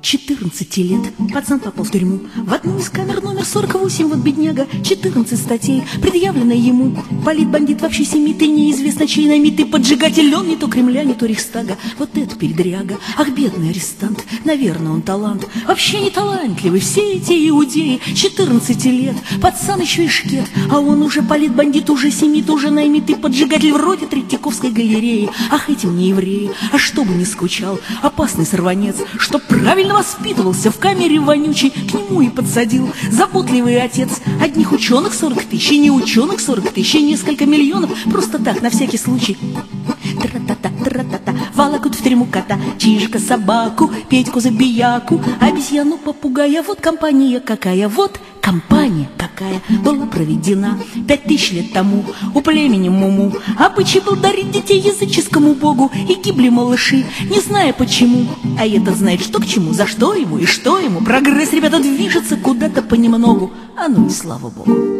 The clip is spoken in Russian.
14 лет пацан попал в тюрьму. В одну из камер номер 48, вот бедняга, 14 статей предъявлено ему. Политбандит вообще семит, и неизвестно чей намит, и поджигатель он не то Кремля, не то Рейхстага. Вот это передряга, ах, бедный арестант, наверное, он талант. Вообще не талантливый, все эти иудеи, 14 лет, пацан еще и шкет, а он уже политбандит, уже семит, уже наймит, и поджигатель вроде Третьяковской галереи. Ах, этим не евреи, а чтобы не скучал опасный сорванец, чтоб правильно воспитывался в камере вонючей, к нему и подсадил заботливый отец. Одних ученых 40 тысяч, и не ученых 40 тысяч, и несколько миллионов, просто так, на всякий случай. Тра-та-та, тра-та-та, волокут в тюрьму кота, Чижика собаку, Петьку забияку, обезьяну попугая. Вот компания какая, вот компания какая была проведена 5000 лет тому у племени Муму. Обычай был дарить детей языческому богу, и гибли малыши, не зная почему. А этот знает, что к чему, за что ему и что ему. Прогресс, ребята, движется куда-то понемногу, а ну и слава богу.